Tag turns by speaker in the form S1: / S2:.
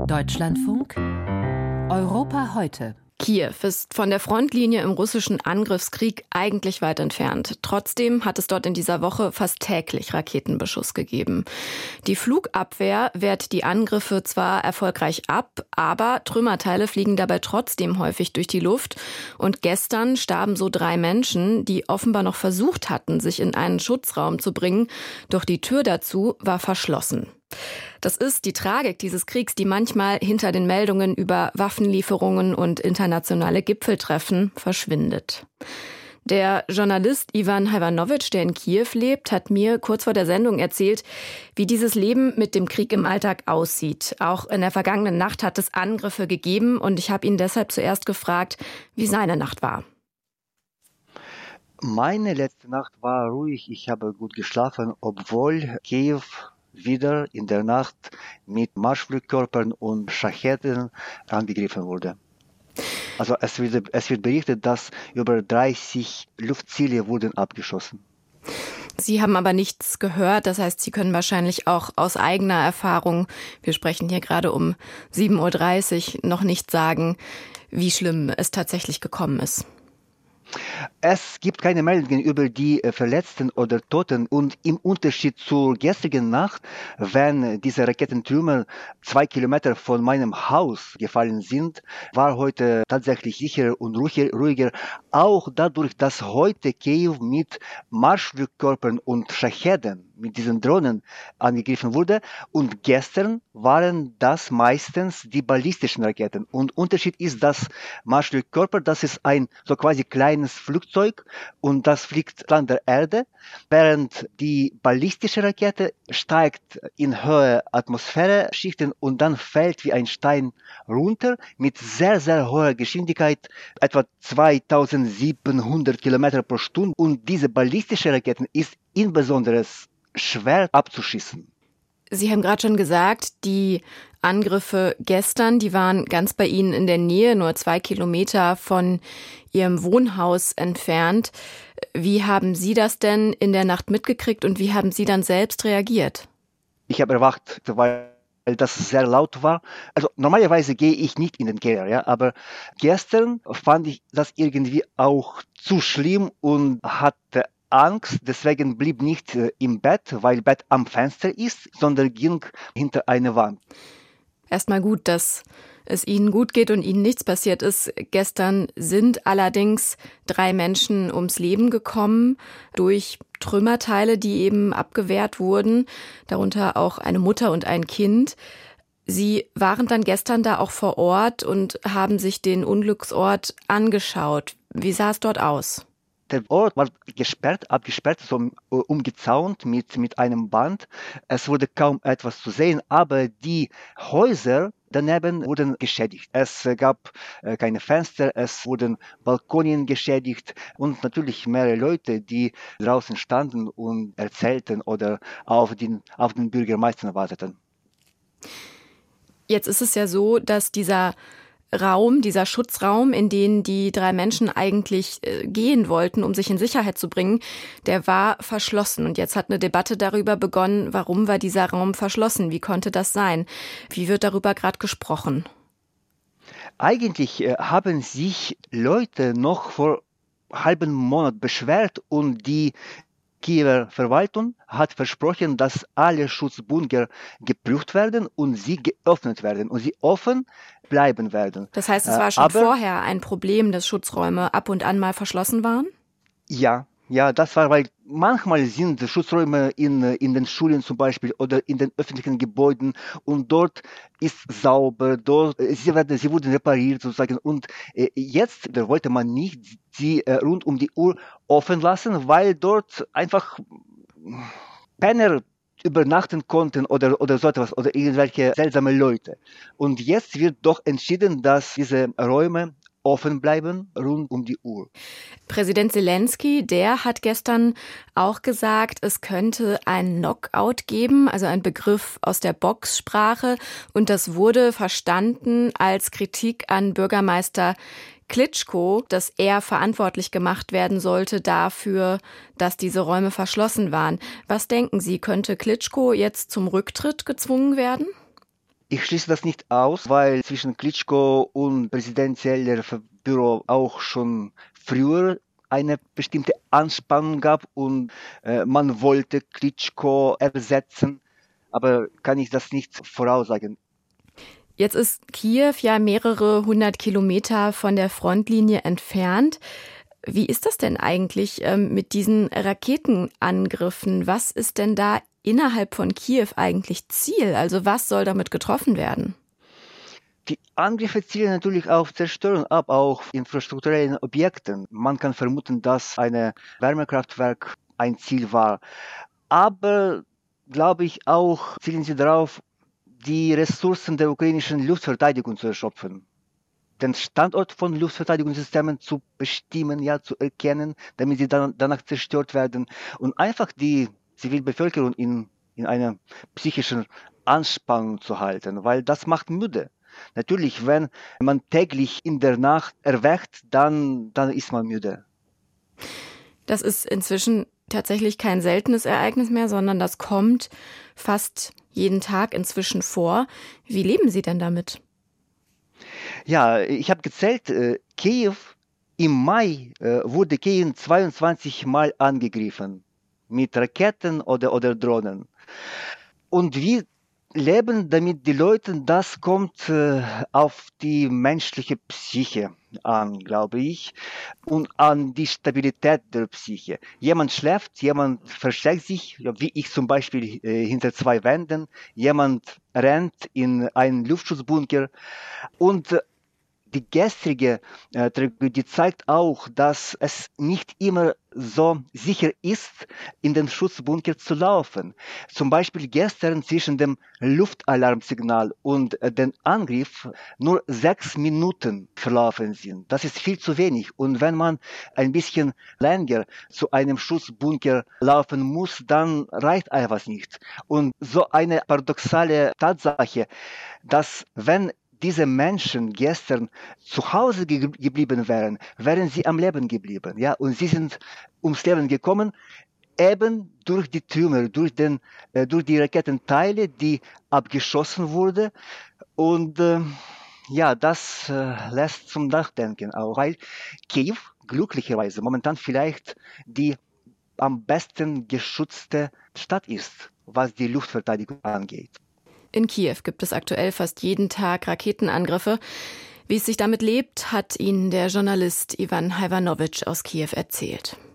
S1: Deutschlandfunk Europa heute.
S2: Kiew ist von der Frontlinie im russischen Angriffskrieg eigentlich weit entfernt. Trotzdem hat es dort in dieser Woche fast täglich Raketenbeschuss gegeben. Die Flugabwehr wehrt die Angriffe zwar erfolgreich ab, aber Trümmerteile fliegen dabei trotzdem häufig durch die Luft. Und gestern starben so 3 Menschen, die offenbar noch versucht hatten, sich in einen Schutzraum zu bringen. Doch die Tür dazu war verschlossen. Das ist die Tragik dieses Kriegs, die manchmal hinter den Meldungen über Waffenlieferungen und internationale Gipfeltreffen verschwindet. Der Journalist Ivan Hajvanowitsch, der in Kiew lebt, hat mir kurz vor der Sendung erzählt, wie dieses Leben mit dem Krieg im Alltag aussieht. Auch in der vergangenen Nacht hat es Angriffe gegeben und ich habe ihn deshalb zuerst gefragt, wie seine Nacht war.
S3: Meine letzte Nacht war ruhig, ich habe gut geschlafen, obwohl Kiew wieder in der Nacht mit Marschflugkörpern und Schacheten angegriffen wurde. Also es wird berichtet, dass über 30 Luftziele wurden abgeschossen.
S2: Sie haben aber nichts gehört, das heißt, Sie können wahrscheinlich auch aus eigener Erfahrung, wir sprechen hier gerade um 7:30 Uhr, noch nicht sagen, wie schlimm es tatsächlich gekommen ist.
S3: Es gibt keine Meldungen über die Verletzten oder Toten und im Unterschied zur gestrigen Nacht, wenn diese Raketentrümmer 2 Kilometer von meinem Haus gefallen sind, war heute tatsächlich sicherer und ruhiger, auch dadurch, dass heute Kiew mit Marschflugkörpern und Schacheten, mit diesen Drohnen angegriffen wurde und gestern waren das meistens die ballistischen Raketen und Unterschied ist, dass Marschflugkörper, das ist ein so quasi kleines Flugzeug und das fliegt entlang der Erde, während die ballistische Rakete steigt in hohe Atmosphäreschichten und dann fällt wie ein Stein runter mit sehr, sehr hoher Geschwindigkeit, etwa 2700 Kilometer pro Stunde und diese ballistische Rakete ist insbesondere schwer abzuschießen.
S2: Sie haben gerade schon gesagt, die Angriffe gestern, die waren ganz bei Ihnen in der Nähe, nur 2 Kilometer von Ihrem Wohnhaus entfernt. Wie haben Sie das denn in der Nacht mitgekriegt und wie haben Sie dann selbst reagiert?
S3: Ich habe erwacht, weil das sehr laut war. Also normalerweise gehe ich nicht in den Keller, ja, aber gestern fand ich das irgendwie auch zu schlimm und hatte Angst, deswegen blieb nicht im Bett, weil Bett am Fenster ist, sondern ging hinter eine Wand.
S2: Erstmal gut, dass es Ihnen gut geht und Ihnen nichts passiert ist. Gestern sind allerdings 3 Menschen ums Leben gekommen durch Trümmerteile, die eben abgewehrt wurden, darunter auch eine Mutter und ein Kind. Sie waren dann gestern da auch vor Ort und haben sich den Unglücksort angeschaut. Wie sah es dort aus?
S3: Der Ort war abgesperrt, so umgezaunt mit einem Band. Es wurde kaum etwas zu sehen, aber die Häuser daneben wurden geschädigt. Es gab keine Fenster, es wurden Balkonien geschädigt und natürlich mehrere Leute, die draußen standen und erzählten oder auf den Bürgermeister warteten.
S2: Jetzt ist es ja so, dass dieser Schutzraum, in den die 3 Menschen eigentlich gehen wollten, um sich in Sicherheit zu bringen, der war verschlossen. Und jetzt hat eine Debatte darüber begonnen, warum war dieser Raum verschlossen? Wie konnte das sein? Wie wird darüber gerade gesprochen?
S3: Eigentlich haben sich Leute noch vor einem halben Monat beschwert und die Kiewer Verwaltung hat versprochen, dass alle Schutzbunker geprüft werden und sie geöffnet werden und sie offen bleiben werden.
S2: Das heißt, es war schon vorher ein Problem, dass Schutzräume ab und an mal verschlossen waren?
S3: Ja, das war, weil manchmal sind Schutzräume in den Schulen zum Beispiel oder in den öffentlichen Gebäuden und dort ist sauber, sie wurden repariert sozusagen und jetzt wollte man nicht sie rund um die Uhr offen lassen, weil dort einfach Penner übernachten konnten oder so etwas oder irgendwelche seltsame Leute. Und jetzt wird doch entschieden, dass diese Räume offen bleiben, rund um die Uhr.
S2: Präsident Zelensky, der hat gestern auch gesagt, es könnte ein Knockout geben, also ein Begriff aus der Boxsprache. Und das wurde verstanden als Kritik an Bürgermeister Klitschko, dass er verantwortlich gemacht werden sollte dafür, dass diese Räume verschlossen waren. Was denken Sie, könnte Klitschko jetzt zum Rücktritt gezwungen werden?
S3: Ich schließe das nicht aus, weil zwischen Klitschko und präsidentiellem Büro auch schon früher eine bestimmte Anspannung gab und man wollte Klitschko ersetzen, aber kann ich das nicht voraussagen.
S2: Jetzt ist Kiew ja mehrere 100 Kilometer von der Frontlinie entfernt. Wie ist das denn eigentlich mit diesen Raketenangriffen? Was ist denn da innerhalb von Kiew eigentlich Ziel? Also was soll damit getroffen werden?
S3: Die Angriffe zielen natürlich auf Zerstörung ab, auch infrastrukturellen Objekten. Man kann vermuten, dass ein Wärmekraftwerk ein Ziel war. Aber, glaube ich, auch zielen sie darauf, die Ressourcen der ukrainischen Luftverteidigung zu erschöpfen. Den Standort von Luftverteidigungssystemen zu bestimmen, ja, zu erkennen, damit sie dann danach zerstört werden und einfach die Zivilbevölkerung in einer psychischen Anspannung zu halten, weil das macht müde. Natürlich, wenn man täglich in der Nacht erwacht, dann ist man müde.
S2: Das ist inzwischen tatsächlich kein seltenes Ereignis mehr, sondern das kommt fast jeden Tag inzwischen vor. Wie leben Sie denn damit?
S3: Ja, ich habe gezählt, Kiew im Mai wurde Kiew 22 Mal angegriffen mit Raketen oder Drohnen. Und wir leben damit die Leute, das kommt auf die menschliche Psyche an, glaube ich, und an die Stabilität der Psyche. Jemand schläft, jemand versteckt sich, ja, wie ich zum Beispiel hinter zwei Wänden, jemand rennt in einen Luftschutzbunker und die gestrige Tragödie zeigt auch, dass es nicht immer so sicher ist, in den Schutzbunker zu laufen. Zum Beispiel gestern zwischen dem Luftalarmsignal und dem Angriff nur 6 Minuten verlaufen sind. Das ist viel zu wenig. Und wenn man ein bisschen länger zu einem Schutzbunker laufen muss, dann reicht einfach nicht. Und so eine paradoxale Tatsache, dass wenn diese Menschen gestern zu Hause geblieben wären, wären sie am Leben geblieben. Ja? Und sie sind ums Leben gekommen, eben durch die Trümmer, durch die Raketenteile, die abgeschossen wurden. Und ja, das lässt zum Nachdenken auch, weil Kiew glücklicherweise momentan vielleicht die am besten geschützte Stadt ist, was die Luftverteidigung angeht.
S2: In Kiew gibt es aktuell fast jeden Tag Raketenangriffe. Wie es sich damit lebt, hat Ihnen der Journalist Iwan Hajwanowitsch aus Kiew erzählt.